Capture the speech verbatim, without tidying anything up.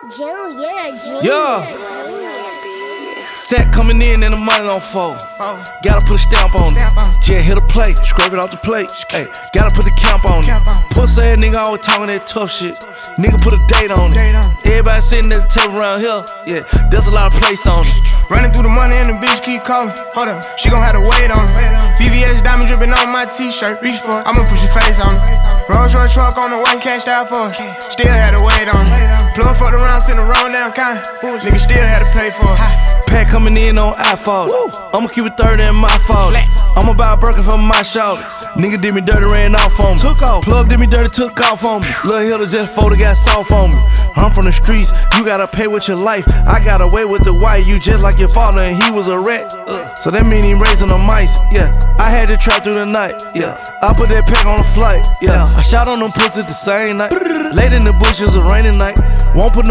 Junior, Junior. Yeah. Set coming in and the money on fold. Gotta put a stamp on it. Jet hit a plate, scrape it off the plate. Hey, gotta put the camp on it. Pussy ass nigga always talking that tough shit. Nigga put a date on it. Everybody sitting at the table around here. Yeah, there's a lot of place on it. Running through the money and the bitch keep calling. Hold up, she gon' have to wait on it. V V S diamond dripping on my t-shirt. Reach for it, I'ma put your face on it. Rolls Royce truck on the white, cashed out for it. Still had to wait on it. Plug fucked around, sent the wrong down kind. Nigga still had to pay for it. Pack coming in on iPhone. I'ma keep it thirty in my fault. I'ma buy a Birkin for my shout. Nigga did me dirty, ran off on me. Took off. Plug did me dirty, took off on me. Lil' Hilda just folded, got soft on me. I'm from the streets, you gotta pay with your life. I got away with the white, you just like your father, and he was a rat. Uh, so that mean he raising the mice. Yeah, I had to trap through the night. Yeah, I put that pack on the flight. Yeah, I shot on them pussies the same night. Late in the bushes, a rainy night. Won't put no